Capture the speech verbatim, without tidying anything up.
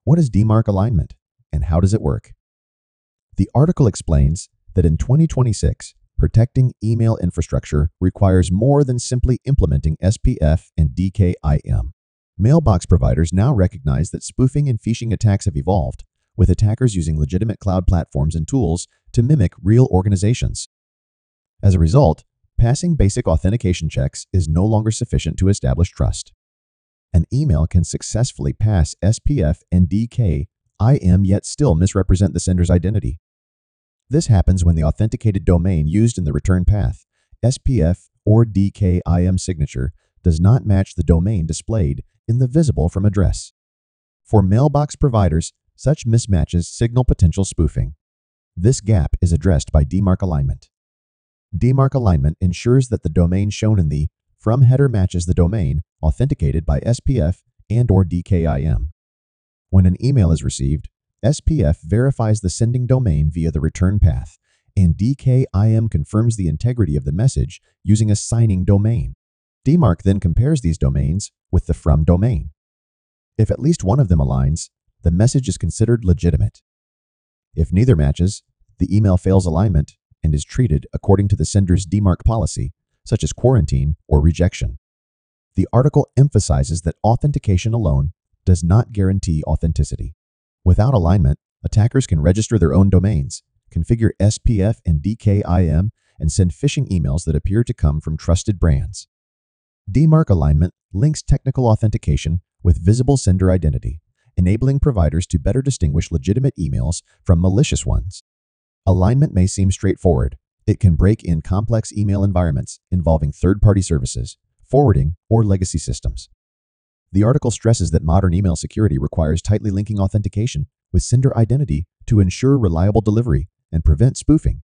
What is D MARC alignment, and how does it work? The article explains that in twenty twenty-six, protecting email infrastructure requires more than simply implementing S P F and D K I M. Mailbox providers now recognize that spoofing and phishing attacks have evolved, with attackers using legitimate cloud platforms and tools to mimic real organizations. As a result, passing basic authentication checks is no longer sufficient to establish trust. An email can successfully pass S P F and D K I M yet still misrepresent the sender's identity. This happens when the authenticated domain used in the return path, S P F or D K I M signature, does not match the domain displayed in the visible from address. For mailbox providers, such mismatches signal potential spoofing. This gap is addressed by D MARC alignment. D MARC alignment ensures that the domain shown in the from header matches the domain authenticated by S P F and or D K I M. When an email is received, S P F verifies the sending domain via the return path, and D K I M confirms the integrity of the message using a signing domain. D MARC then compares these domains with the from domain. If at least one of them aligns, the message is considered legitimate. If neither matches, the email fails alignment and is treated according to the sender's D MARC policy, such as quarantine or rejection. The article emphasizes that authentication alone does not guarantee authenticity. Without alignment, attackers can register their own domains, configure S P F and D K I M, and send phishing emails that appear to come from trusted brands. D MARC alignment links technical authentication with visible sender identity, enabling providers to better distinguish legitimate emails from malicious ones. Alignment may seem straightforward. It can break in complex email environments involving third-party services, forwarding, or legacy systems. The article stresses that modern email security requires tightly linking authentication with sender identity to ensure reliable delivery and prevent spoofing.